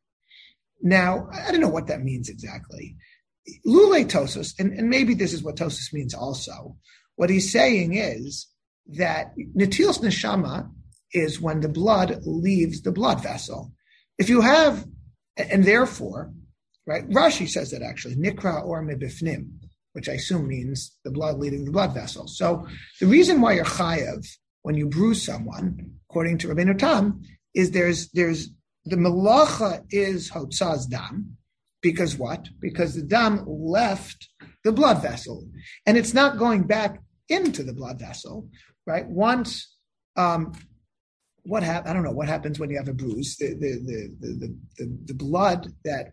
Now, I don't know what that means exactly. Lulei Tosos, and, and maybe this is what Tosos means also. What he's saying is that netilas neshama is when the blood leaves the blood vessel. If you have, and therefore, right? Rashi says that actually, nikra or mebifnim, which I assume means the blood leaving the blood vessel. So the reason why you're chayav when you bruise someone, according to Rabbeinu Tam, is there's there's the melacha is hotzaz dam, because what? Because the dam left the blood vessel, and it's not going back into the blood vessel, right? Once, um, what hap- I don't know what happens when you have a bruise. The the the the the, the blood that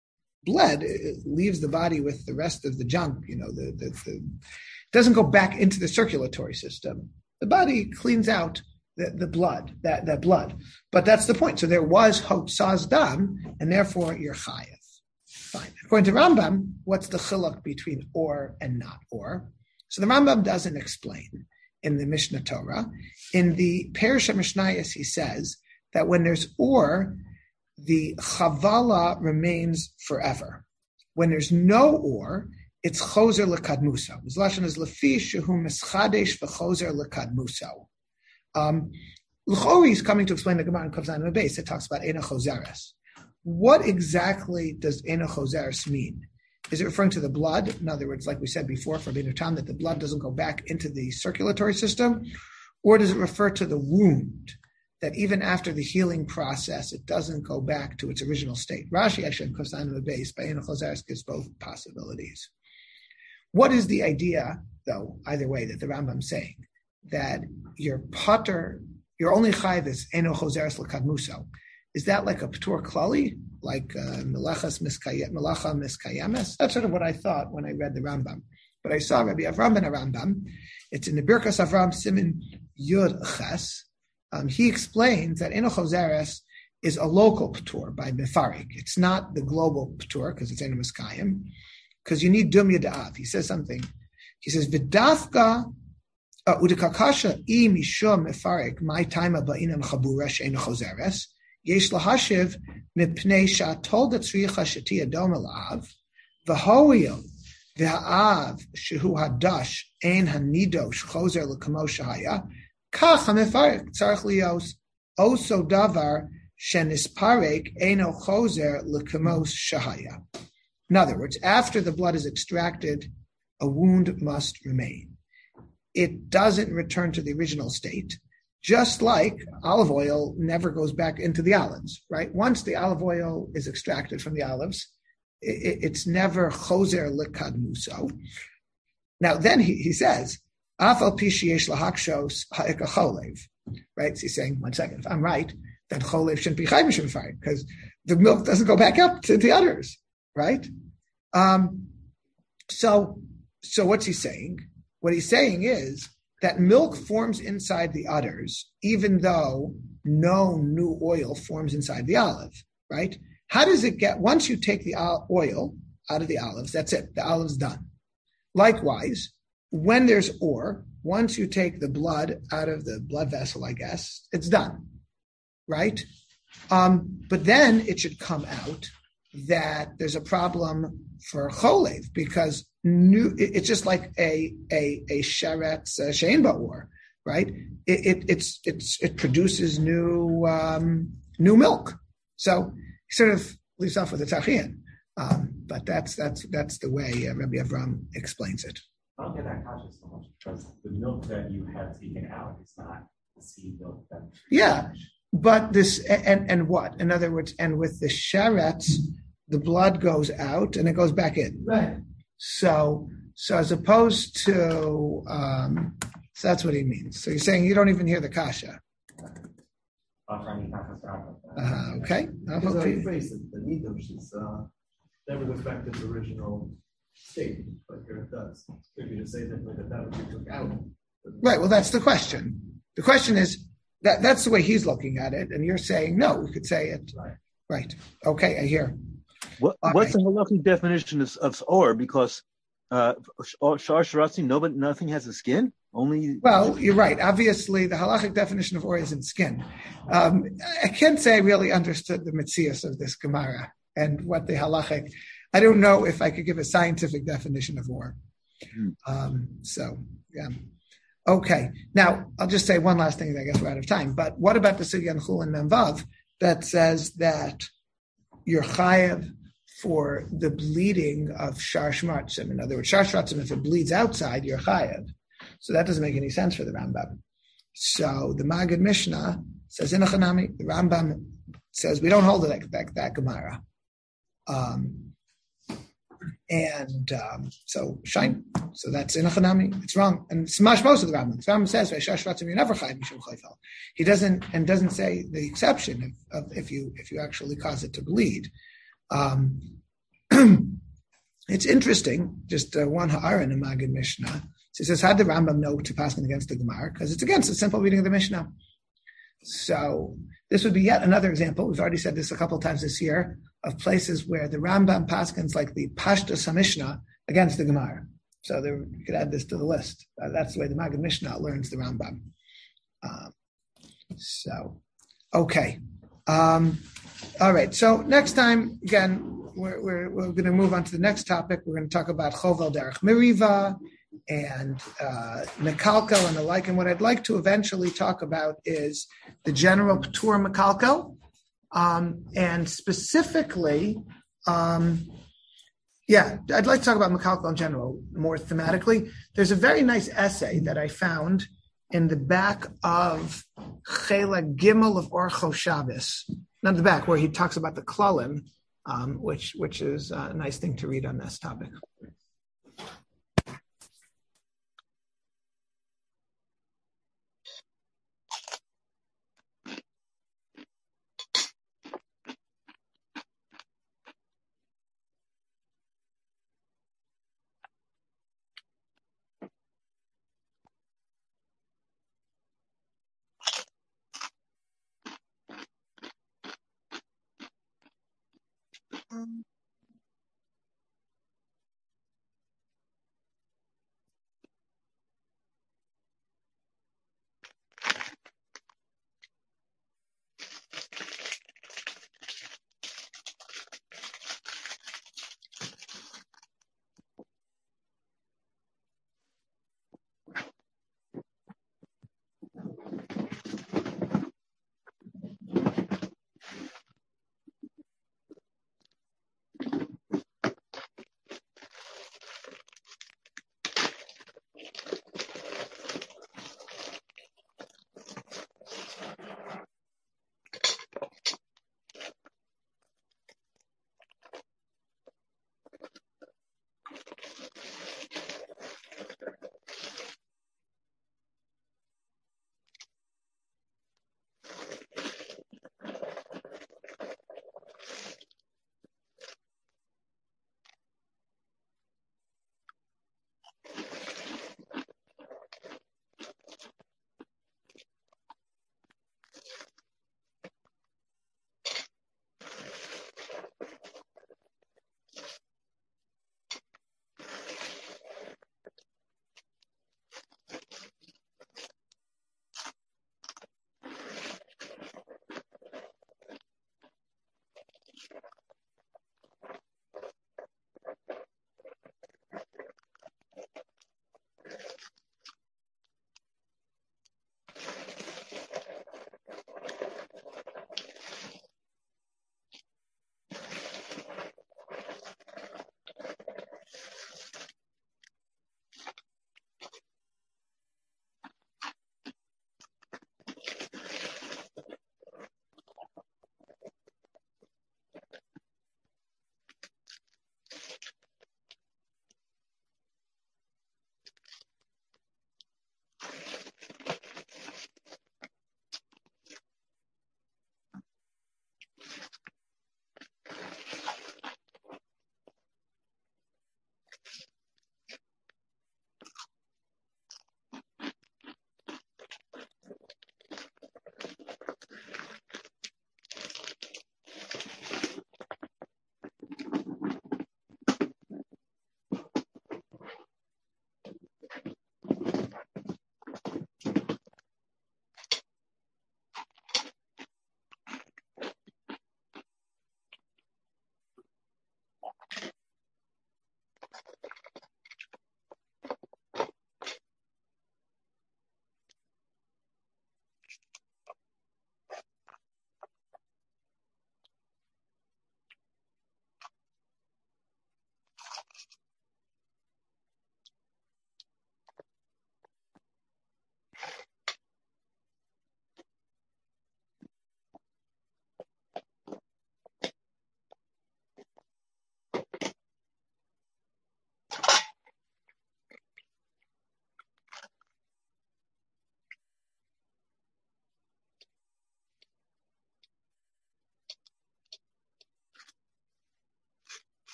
bled leaves the body with the rest of the junk. You know, the the, the doesn't go back into the circulatory system. The body cleans out the, the blood, that, that blood. But that's the point. So there was hotzaz dam, and therefore you're chayev. Fine. According to Rambam, what's the chiluk between or and not or? So the Rambam doesn't explain in the Mishnah Torah. In the Perusha Mishnayos, he says that when there's or, the chavala remains forever. When there's no or, it's choser lekadmuso. His lashon is lefi shehu mischadesh v'choser lekadmuso. Um, L'chori is coming to explain the Gemara in Kuf Zayin Amud Beis. It talks about ena choseres. What exactly does ena choseres mean? Is it referring to the blood? In other words, like we said before for Rabbeinu Tam, that the blood doesn't go back into the circulatory system, or does it refer to the wound? That even after the healing process, it doesn't go back to its original state. Rashi actually in Kuf Zayin Amud Beis by ena choseres gives both possibilities. What is the idea, though, either way, that the Rambam's saying? That your pater, your only chayv is eno choseres lekadmuso. Is that like a p'tur klali, like uh, melachas miskayem, melacha miskayemes? That's sort of what I thought when I read the Rambam. But I saw Rabbi Avram ben Rambam. It's in the Birkas Avram Simin Yud Ches. Um, he explains that eno choseres is a local p'tur by mefarik. It's not the global p'tur because it's eno miskayem. Because you need dum yada'av. He says something. He says, V'dafka udikakasha i mishum mefarik my time ba'inam chabura she'ena choseres yesh lahashiv mipnei shatol datzricha shetia dom alav v'hoyel v'ha'av shehu hadash ein hanidosh choser l'kamo shahaya kach ha'mefarik tzarich lios oso davar shenisparek eno choser l'kamo shahaya. In other words, after the blood is extracted, a wound must remain. It doesn't return to the original state, just like olive oil never goes back into the olives, right? Once the olive oil is extracted from the olives, it, it's never choser lekadmuso. Now, then he, he says, afal pishiesh lahakshos ha'ika cholev, right? So he's saying, one second, if I'm right, then cholev shouldn't be chayv shemfari, because the milk doesn't go back up to the udders. Right? Um, so, so what's he saying? What he's saying is that milk forms inside the udders, even though no new oil forms inside the olive, right? How does it get, once you take the oil out of the olives, that's it, the olive's done. Likewise, when there's ore, once you take the blood out of the blood vessel, I guess, it's done, right? Um, but then it should come out that there's a problem for cholev because new, it, it's just like a a a sheretz uh, shein ba'or, right? It, it it's it's it produces new um, new milk. So he sort of leaves off with a tachien, um, but that's that's that's the way uh, Rabbi Avram explains it. I don't get that conscious so much because the milk that you have taken out is not the seed milk that. Yeah, but this and and what? In other words, and with the sheretz, the blood goes out and it goes back in. Right. So so as opposed to um, so that's what he means. So you're saying you don't even hear the kasha. Uh, okay. I'll Because hope I you- face it, the nidush is uh, never goes back to its original state, but here it does. If you just say that that that would be took out. Right. Well, that's the question. The question is that that's the way he's looking at it, and you're saying no. We could say it. Right. Right. Okay. I hear. What, All what's right. the halakhic definition of, of or? Because uh, shar sharatzi, nobody, nothing has a skin. Only Well, you're right. Obviously, the halachic definition of or isn't skin. Um, I can't say I really understood the mitzias of this Gemara and what the halachic. I don't know if I could give a scientific definition of or. Hmm. Um, so, yeah. Okay. Now, I'll just say one last thing. I guess we're out of time. But what about the sugya in Chulin Memvav that says that you're chayev for the bleeding of shar shmartzim? In other words, shar shmartzim, if it bleeds outside, you're chayev. So that doesn't make any sense for the Rambam. So the Maggid Mishnah says in a Chanami, the Rambam says we don't hold it like that, that Gemara. Um, and um, so shine. So that's in a Chanami. It's wrong. And it's mashmos of the Rambam. The Rambam says you're never chayiv mishum chayfel. He doesn't and doesn't say the exception of, of if you if you actually cause it to bleed. Um, it's interesting. Just uh, one ha'ara in the Maggid Mishnah. So he says, how did the Rambam know to pass against the Gemara? Because it's against the simple reading of the Mishnah. So this would be yet another example. We've already said this a couple of times this year of places where the Rambam paskins like the Pashtus HaMishnah against the Gemara. So there, you could add this to the list. Uh, that's the way the Maggid Mishnah learns the Rambam. Um, so, okay. Um, all right. So next time, again, we're, we're, we're going to move on to the next topic. We're going to talk about Chovel Derech Meriva and uh, Mekalkel and the like. And what I'd like to eventually talk about is the general P'tur Mekalkel, um, and specifically, um, yeah, I'd like to talk about Mekalkel in general, more thematically. There's a very nice essay that I found in the back of Chela Gimel of Orcho Shabbos, not the back, where he talks about the Klalim, um, which which is a nice thing to read on this topic.